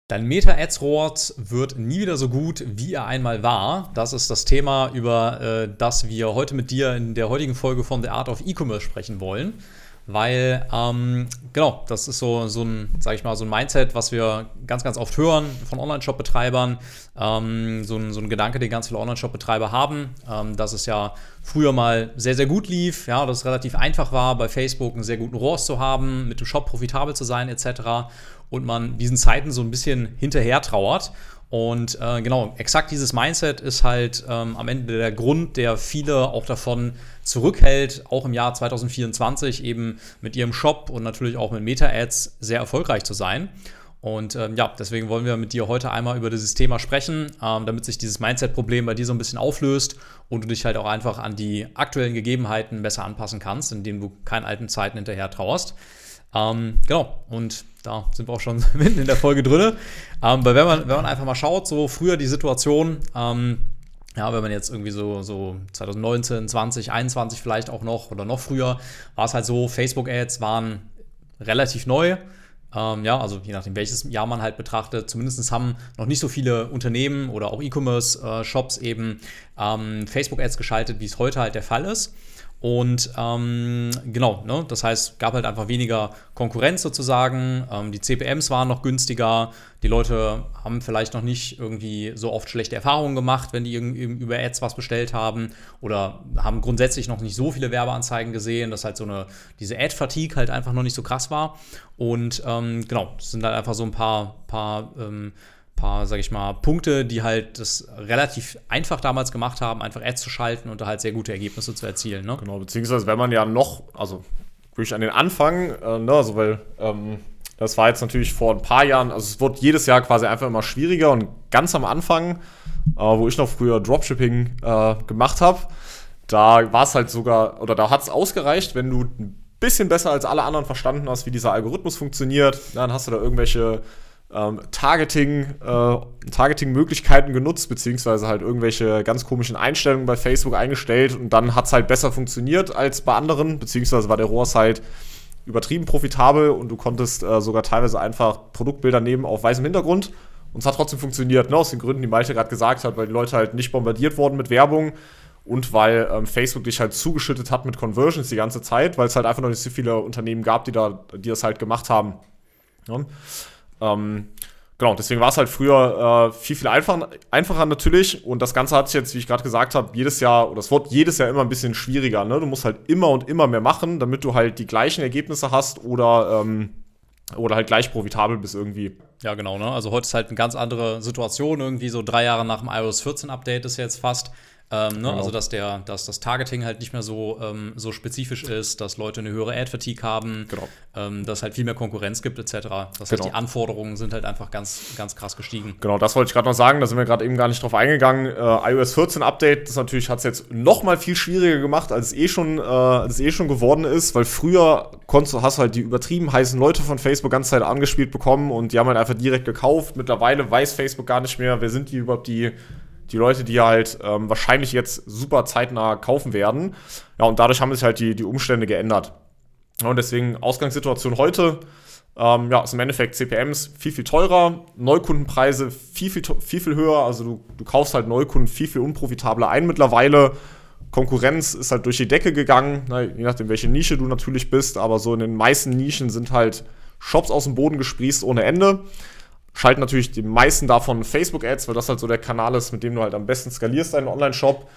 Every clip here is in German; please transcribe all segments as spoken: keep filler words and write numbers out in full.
Dein Meta-Ads-R O A S wird nie wieder so gut, wie er einmal war. Das ist das Thema, über äh, das wir heute mit dir in der heutigen Folge von The Art of E-Commerce sprechen wollen. Weil, ähm, genau, das ist so, so ein, sag ich mal, so ein Mindset, was wir ganz, ganz oft hören von Online-Shop-Betreibern. Ähm, so, ein, so ein Gedanke, den ganz viele Online-Shop-Betreiber haben, ähm, dass es ja früher mal sehr, sehr gut lief, ja, dass es relativ einfach war, bei Facebook einen sehr guten R O A S zu haben, mit dem Shop profitabel zu sein et cetera. Und man diesen Zeiten so ein bisschen hinterher trauert. Und äh, genau, exakt dieses Mindset ist halt ähm, am Ende der Grund, der viele auch davon zurückhält, auch im Jahr zwanzig vierundzwanzig eben mit ihrem Shop und natürlich auch mit Meta-Ads sehr erfolgreich zu sein. Und ähm, ja, deswegen wollen wir mit dir heute einmal über dieses Thema sprechen, ähm, damit sich dieses Mindset-Problem bei dir so ein bisschen auflöst und du dich halt auch einfach an die aktuellen Gegebenheiten besser anpassen kannst, indem du keinen alten Zeiten hinterher trauerst. Ähm, genau, und da sind wir auch schon mitten in der Folge drin. Ähm, weil wenn man, wenn man einfach mal schaut, so früher die Situation, ähm, ja, wenn man jetzt irgendwie so, so zwanzig neunzehn, zwanzig einundzwanzig vielleicht auch noch oder noch früher, war es halt so, Facebook-Ads waren relativ neu. Ähm, ja, also je nachdem, welches Jahr man halt betrachtet, zumindest haben noch nicht so viele Unternehmen oder auch E-Commerce-Shops eben ähm, Facebook-Ads geschaltet, wie es heute halt der Fall ist. Und ähm, genau, ne? Das heißt, es gab halt einfach weniger Konkurrenz sozusagen, ähm, die C P Ms waren noch günstiger, die Leute haben vielleicht noch nicht irgendwie so oft schlechte Erfahrungen gemacht, wenn die über Ads was bestellt haben oder haben grundsätzlich noch nicht so viele Werbeanzeigen gesehen, dass halt so eine, diese Ad-Fatigue halt einfach noch nicht so krass war. Und ähm, genau, das sind halt einfach so ein paar, paar ähm, paar, sag ich mal, Punkte, die halt das relativ einfach damals gemacht haben, einfach Ads zu schalten und da halt sehr gute Ergebnisse zu erzielen. Ne? Genau, beziehungsweise wenn man ja noch, also wirklich an den Anfang, äh, ne, also weil ähm, das war jetzt natürlich vor ein paar Jahren, also es wird jedes Jahr quasi einfach immer schwieriger und ganz am Anfang, äh, wo ich noch früher Dropshipping äh, gemacht habe, da war es halt sogar, oder da hat es ausgereicht, wenn du ein bisschen besser als alle anderen verstanden hast, wie dieser Algorithmus funktioniert, dann hast du da irgendwelche Ähm, Targeting, äh, Targeting-Möglichkeiten genutzt, beziehungsweise halt irgendwelche ganz komischen Einstellungen bei Facebook eingestellt und dann hat es halt besser funktioniert als bei anderen, beziehungsweise war der R O A S halt übertrieben profitabel und du konntest äh, sogar teilweise einfach Produktbilder nehmen auf weißem Hintergrund und es hat trotzdem funktioniert, ne? Aus den Gründen, die Malte gerade gesagt hat, weil die Leute halt nicht bombardiert wurden mit Werbung und weil ähm, Facebook dich halt zugeschüttet hat mit Conversions die ganze Zeit, weil es halt einfach noch nicht so viele Unternehmen gab, die, da, die das halt gemacht haben. Ja? Ähm, genau, deswegen war es halt früher äh, viel, viel einfacher, einfacher natürlich und das Ganze hat sich jetzt, wie ich gerade gesagt habe, jedes Jahr, oder es wird jedes Jahr immer ein bisschen schwieriger, ne? Du musst halt immer und immer mehr machen, damit du halt die gleichen Ergebnisse hast oder, ähm, oder halt gleich profitabel bist irgendwie. Ja, genau, ne? Also heute ist halt eine ganz andere Situation, irgendwie so drei Jahre nach dem i O S vierzehn Update ist jetzt fast. Ähm, ne? Genau. Also, dass, der, dass das Targeting halt nicht mehr so, ähm, so spezifisch ist, dass Leute eine höhere Ad-Fatigue haben, genau. ähm, dass es halt viel mehr Konkurrenz gibt, et cetera. Das genau. heißt, die Anforderungen sind halt einfach ganz, ganz krass gestiegen. Genau, das wollte ich gerade noch sagen, da sind wir gerade eben gar nicht drauf eingegangen. Äh, i O S vierzehn Update, das natürlich hat es jetzt noch mal viel schwieriger gemacht, als es eh schon, äh, als es eh schon geworden ist, weil früher konntest, hast du halt die übertrieben heißen Leute von Facebook ganze Zeit angespielt bekommen und die haben halt einfach direkt gekauft. Mittlerweile weiß Facebook gar nicht mehr, wer sind die überhaupt die Die Leute, die halt ähm, wahrscheinlich jetzt super zeitnah kaufen werden. Ja, und dadurch haben sich halt die, die Umstände geändert. Ja, und deswegen Ausgangssituation heute, ähm, ja, ist im Endeffekt C P Ms viel, viel teurer, Neukundenpreise viel, viel, viel, viel höher. Also du, du kaufst halt Neukunden viel, viel unprofitabler ein mittlerweile. Konkurrenz ist halt durch die Decke gegangen, na, je nachdem, welche Nische du natürlich bist. Aber so in den meisten Nischen sind halt Shops aus dem Boden gesprießt ohne Ende. Schalten natürlich die meisten davon Facebook-Ads, weil das halt so der Kanal ist, mit dem du halt am besten skalierst deinen Online-Shop.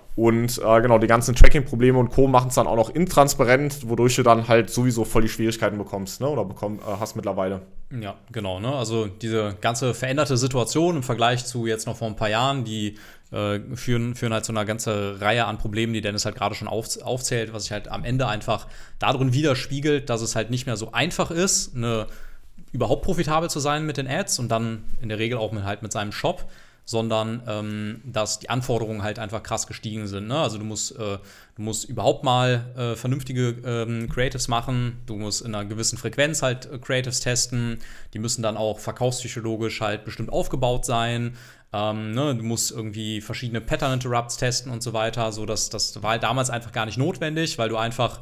Und äh, genau, die ganzen Tracking-Probleme und Co. machen es dann auch noch intransparent, wodurch du dann halt sowieso voll die Schwierigkeiten bekommst, ne? Oder bekomm, äh, hast mittlerweile. Ja, genau, ne? Also diese ganze veränderte Situation im Vergleich zu jetzt noch vor ein paar Jahren, die äh, führen, führen halt zu einer ganzen Reihe an Problemen, die Dennis halt gerade schon auf, aufzählt, was sich halt am Ende einfach darin widerspiegelt, dass es halt nicht mehr so einfach ist, eine überhaupt profitabel zu sein mit den Ads und dann in der Regel auch mit, halt mit seinem Shop, sondern ähm, dass die Anforderungen halt einfach krass gestiegen sind. Ne? Also du musst, äh, du musst überhaupt mal äh, vernünftige ähm, Creatives machen, du musst in einer gewissen Frequenz halt äh, Creatives testen, die müssen dann auch verkaufspsychologisch halt bestimmt aufgebaut sein. Ähm, ne? Du musst irgendwie verschiedene Pattern Interrupts testen und so weiter. So dass, das war halt damals einfach gar nicht notwendig, weil du einfach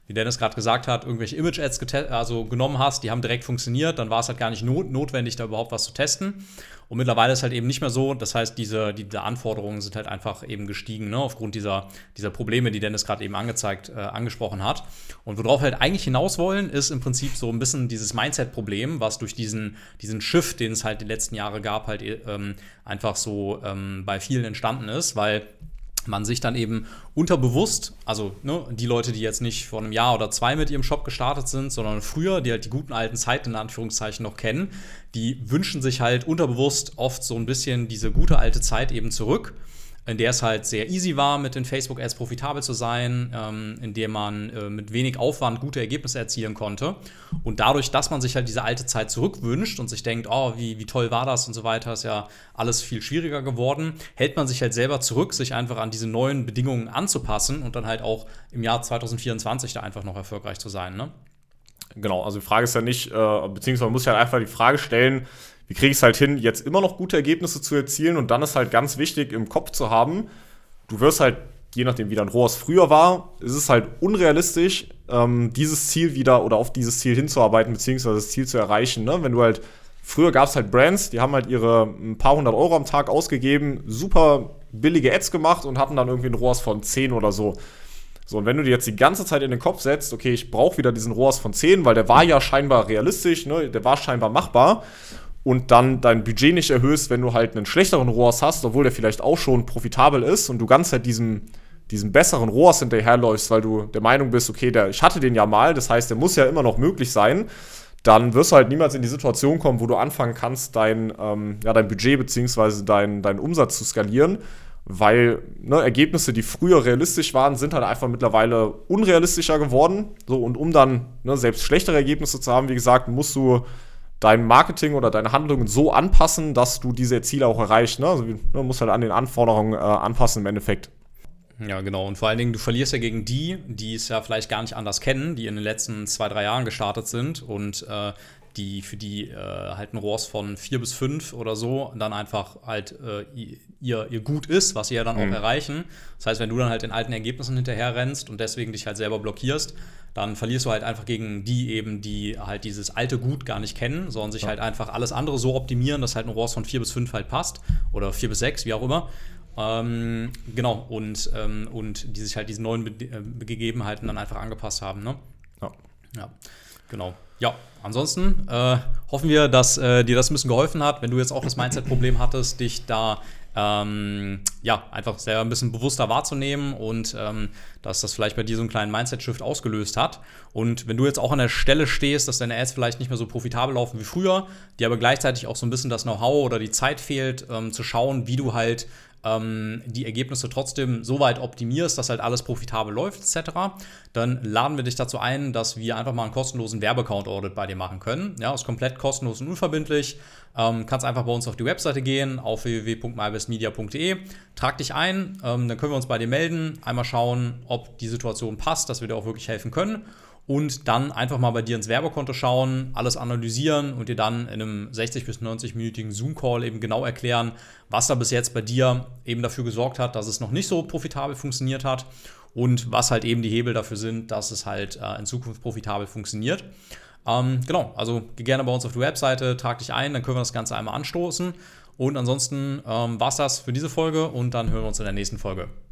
wie Dennis gerade gesagt hat, irgendwelche Image-Ads also genommen hast, die haben direkt funktioniert, dann war es halt gar nicht not- notwendig, da überhaupt was zu testen. Und mittlerweile ist halt eben nicht mehr so. Das heißt, diese, diese Anforderungen sind halt einfach eben gestiegen, ne, aufgrund dieser, dieser Probleme, die Dennis gerade eben angezeigt, äh, angesprochen hat. Und worauf wir halt eigentlich hinaus wollen, ist im Prinzip so ein bisschen dieses Mindset-Problem, was durch diesen, diesen Shift, den es halt die letzten Jahre gab, halt ähm, einfach so ähm, bei vielen entstanden ist, weil man sich dann eben unterbewusst, also ne, die Leute, die jetzt nicht vor einem Jahr oder zwei mit ihrem Shop gestartet sind, sondern früher, die halt die guten alten Zeiten in Anführungszeichen noch kennen, die wünschen sich halt unterbewusst oft so ein bisschen diese gute alte Zeit eben zurück, in der es halt sehr easy war, mit den Facebook-Ads profitabel zu sein, ähm, in der man äh, mit wenig Aufwand gute Ergebnisse erzielen konnte. Und dadurch, dass man sich halt diese alte Zeit zurückwünscht und sich denkt, oh, wie, wie toll war das und so weiter, ist ja alles viel schwieriger geworden, hält man sich halt selber zurück, sich einfach an diese neuen Bedingungen anzupassen und dann halt auch im Jahr zwanzig vierundzwanzig da einfach noch erfolgreich zu sein, ne? Genau, also die Frage ist ja nicht, äh, beziehungsweise man muss ja einfach die Frage stellen, wie kriege ich es halt hin, jetzt immer noch gute Ergebnisse zu erzielen, und dann ist halt ganz wichtig im Kopf zu haben, du wirst halt, je nachdem wie dein R O A S früher war, ist es halt unrealistisch, ähm, dieses Ziel wieder oder auf dieses Ziel hinzuarbeiten, beziehungsweise das Ziel zu erreichen, ne? Wenn du halt, früher gab es halt Brands, die haben halt ihre ein paar hundert Euro am Tag ausgegeben, super billige Ads gemacht und hatten dann irgendwie ein R O A S von zehn oder so. So, und wenn du dir jetzt die ganze Zeit in den Kopf setzt, okay, ich brauche wieder diesen R O A S von zehn, weil der war ja scheinbar realistisch, ne? Der war scheinbar machbar, und dann dein Budget nicht erhöhst, wenn du halt einen schlechteren R O A S hast, obwohl der vielleicht auch schon profitabel ist, und du ganz halt diesem, diesem besseren R O A S hinterherläufst, weil du der Meinung bist, okay, der, ich hatte den ja mal, das heißt, der muss ja immer noch möglich sein, dann wirst du halt niemals in die Situation kommen, wo du anfangen kannst, dein, ähm, ja, dein Budget bzw. Dein, deinen Umsatz zu skalieren, weil ne, Ergebnisse, die früher realistisch waren, sind halt einfach mittlerweile unrealistischer geworden. So, und um dann ne, selbst schlechtere Ergebnisse zu haben, wie gesagt, musst du dein Marketing oder deine Handlungen so anpassen, dass du diese Ziele auch erreichst. Ne? Also du musst halt an den Anforderungen äh, anpassen im Endeffekt. Ja, genau. Und vor allen Dingen, du verlierst ja gegen die, die es ja vielleicht gar nicht anders kennen, die in den letzten zwei, drei Jahren gestartet sind und äh, die für die äh, halt ein R O A S von vier bis fünf oder so dann einfach halt äh, ihr, ihr Gut ist, was sie ja dann mhm. auch erreichen. Das heißt, wenn du dann halt den alten Ergebnissen hinterher rennst und deswegen dich halt selber blockierst, dann verlierst du halt einfach gegen die eben, die halt dieses alte Gut gar nicht kennen, sondern sich ja. halt einfach alles andere so optimieren, dass halt ein R O A S von vier bis fünf halt passt oder vier bis sechs, wie auch immer. Ähm, genau, und, ähm, und die sich halt diesen neuen Be- äh, Gegebenheiten dann einfach angepasst haben, ne? Ja. Ja, genau. Ja, ansonsten äh, hoffen wir, dass äh, dir das ein bisschen geholfen hat, wenn du jetzt auch das Mindset-Problem hattest, dich da ähm, ja, einfach sehr ein bisschen bewusster wahrzunehmen und ähm, dass das vielleicht bei dir so einen kleinen Mindset-Shift ausgelöst hat. Und wenn du jetzt auch an der Stelle stehst, dass deine Ads vielleicht nicht mehr so profitabel laufen wie früher, dir aber gleichzeitig auch so ein bisschen das Know-how oder die Zeit fehlt, ähm, zu schauen, wie du halt ähm, die Ergebnisse trotzdem so weit optimierst, dass halt alles profitabel läuft et cetera, dann laden wir dich dazu ein, dass wir einfach mal einen kostenlosen Werbeaccount-Audit bei dir machen können. Ja, ist komplett kostenlos und unverbindlich. Ähm, kannst einfach bei uns auf die Webseite gehen, auf w w w punkt mybestmedia punkt d e, trag dich ein, ähm, dann können wir uns bei dir melden, einmal schauen, ob die Situation passt, dass wir dir auch wirklich helfen können und dann einfach mal bei dir ins Werbekonto schauen, alles analysieren und dir dann in einem sechzig bis neunzig-minütigen Zoom-Call eben genau erklären, was da bis jetzt bei dir eben dafür gesorgt hat, dass es noch nicht so profitabel funktioniert hat und was halt eben die Hebel dafür sind, dass es halt äh, in Zukunft profitabel funktioniert. Ähm, genau, also geh gerne bei uns auf die Webseite, trag dich ein, dann können wir das Ganze einmal anstoßen. Und ansonsten ähm, war es das für diese Folge und dann hören wir uns in der nächsten Folge.